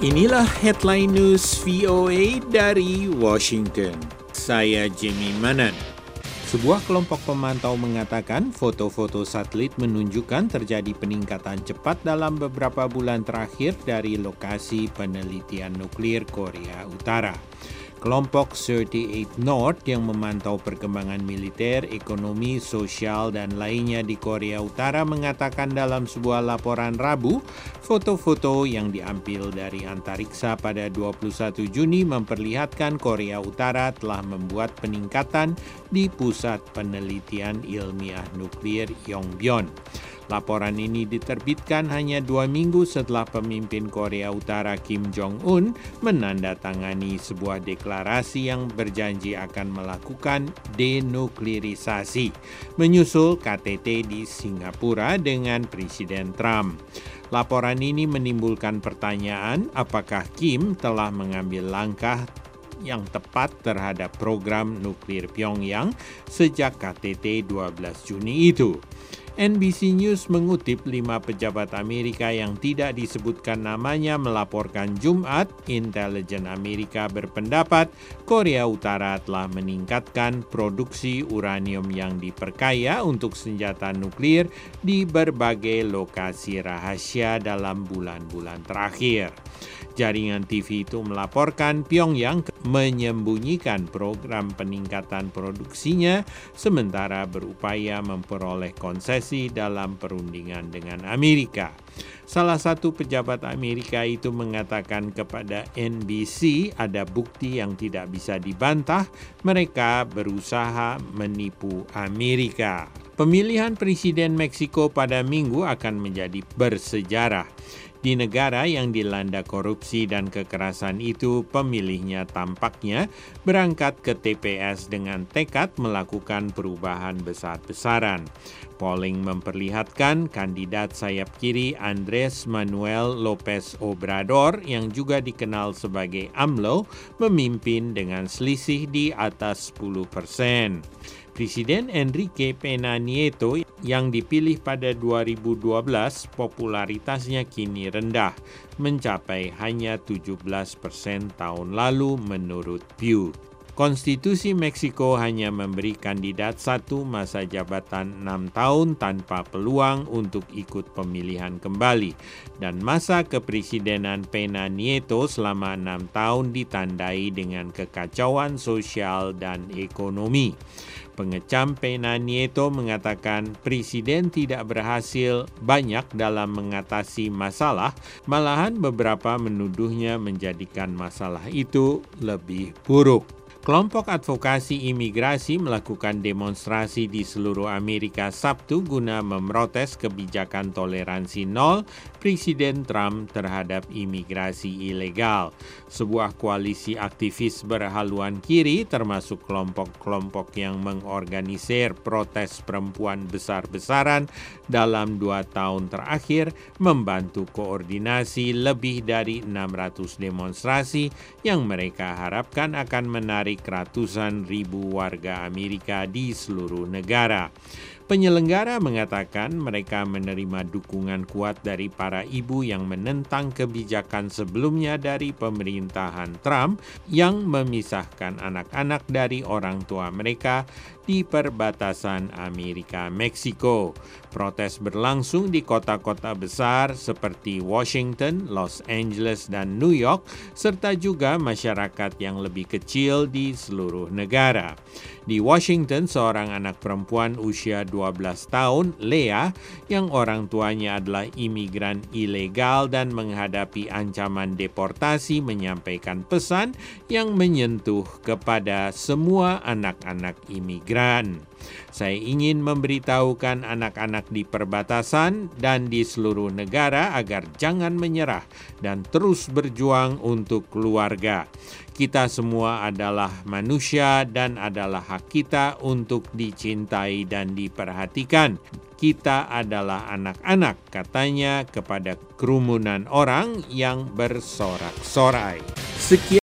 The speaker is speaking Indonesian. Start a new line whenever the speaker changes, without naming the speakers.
Inilah headline news VOA dari Washington. Saya Jimmy Manan. Sebuah kelompok pemantau mengatakan foto-foto satelit menunjukkan terjadi peningkatan cepat dalam beberapa bulan terakhir dari lokasi penelitian nuklir Korea Utara. Kelompok 38 North yang memantau perkembangan militer, ekonomi, sosial, dan lainnya di Korea Utara mengatakan dalam sebuah laporan Rabu, foto-foto yang diambil dari antariksa pada 21 Juni memperlihatkan Korea Utara telah membuat peningkatan di Pusat Penelitian Ilmiah Nuklir Yongbyon. Laporan ini diterbitkan hanya 2 minggu setelah pemimpin Korea Utara Kim Jong-un menandatangani sebuah deklarasi yang berjanji akan melakukan denuklirisasi, menyusul KTT di Singapura dengan Presiden Trump. Laporan ini menimbulkan pertanyaan apakah Kim telah mengambil langkah yang tepat terhadap program nuklir Pyongyang sejak KTT 12 Juni itu. NBC News mengutip 5 pejabat Amerika yang tidak disebutkan namanya melaporkan Jumat, intelijen Amerika berpendapat Korea Utara telah meningkatkan produksi uranium yang diperkaya untuk senjata nuklir di berbagai lokasi rahasia dalam bulan-bulan terakhir. Jaringan TV itu melaporkan Pyongyang menyembunyikan program peningkatan produksinya sementara berupaya memperoleh konsesi dalam perundingan dengan Amerika. Salah satu pejabat Amerika itu mengatakan kepada NBC ada bukti yang tidak bisa dibantah, mereka berusaha menipu Amerika. Pemilihan Presiden Meksiko pada Minggu akan menjadi bersejarah. Di negara yang dilanda korupsi dan kekerasan itu, pemilihnya tampaknya berangkat ke TPS dengan tekad melakukan perubahan besar-besaran. Polling memperlihatkan kandidat sayap kiri Andres Manuel Lopez Obrador yang juga dikenal sebagai AMLO memimpin dengan selisih di atas 10%. Presiden Enrique Pena Nieto yang dipilih pada 2012 popularitasnya kini rendah, mencapai hanya 17% tahun lalu menurut Pew. Konstitusi Meksiko hanya memberi kandidat satu masa jabatan 6 tahun tanpa peluang untuk ikut pemilihan kembali, dan masa kepresidenan Pena Nieto selama 6 tahun ditandai dengan kekacauan sosial dan ekonomi. Pengecam Pena Nieto mengatakan presiden tidak berhasil banyak dalam mengatasi masalah, malahan beberapa menuduhnya menjadikan masalah itu lebih buruk. Kelompok advokasi imigrasi melakukan demonstrasi di seluruh Amerika Sabtu guna memprotes kebijakan toleransi nol Presiden Trump terhadap imigrasi ilegal. Sebuah koalisi aktivis berhaluan kiri termasuk kelompok-kelompok yang mengorganisir protes perempuan besar-besaran dalam 2 tahun terakhir membantu koordinasi lebih dari 600 demonstrasi yang mereka harapkan akan menarik ratusan ribu warga Amerika di seluruh negara. Penyelenggara mengatakan mereka menerima dukungan kuat dari para ibu yang menentang kebijakan sebelumnya dari pemerintahan Trump yang memisahkan anak-anak dari orang tua mereka di perbatasan Amerika-Meksiko. Protes berlangsung di kota-kota besar seperti Washington, Los Angeles, dan New York, serta juga masyarakat yang lebih kecil di seluruh negara. Di Washington, seorang anak perempuan usia 12 tahun, Leah, yang orang tuanya adalah imigran ilegal dan menghadapi ancaman deportasi, menyampaikan pesan yang menyentuh kepada semua anak-anak imigran. Saya ingin memberitahukan anak-anak di perbatasan dan di seluruh negara agar jangan menyerah dan terus berjuang untuk keluarga. Kita semua adalah manusia dan adalah hak kita untuk dicintai dan diperhatikan. Kita adalah anak-anak, katanya kepada kerumunan orang yang bersorak-sorai. Sekian